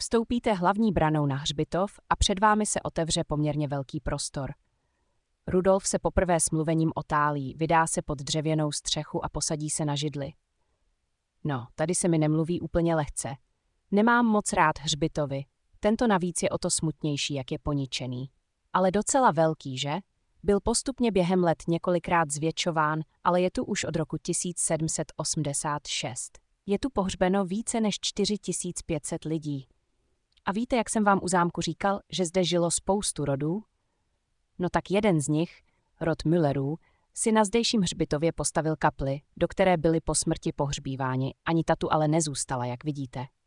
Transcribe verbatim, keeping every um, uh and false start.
Vstoupíte hlavní branou na hřbitov a před vámi se otevře poměrně velký prostor. Rudolf se poprvé s mluvením otálí, vydá se pod dřevěnou střechu a posadí se na židli. No, tady se mi nemluví úplně lehce. Nemám moc rád hřbitovy. Tento navíc je o to smutnější, jak je poničený. Ale docela velký, že? Byl postupně během let několikrát zvětšován, ale je tu už od roku tisíc sedm set osmdesát šest. Je tu pohřbeno více než čtyři tisíce pět set lidí. A víte, jak jsem vám u zámku říkal, že zde žilo spoustu rodů? No tak jeden z nich, rod Müllerů, si na zdejším hřbitově postavil kapli, do které byli po smrti pohřbíváni, ani ta tu ale nezůstala, jak vidíte.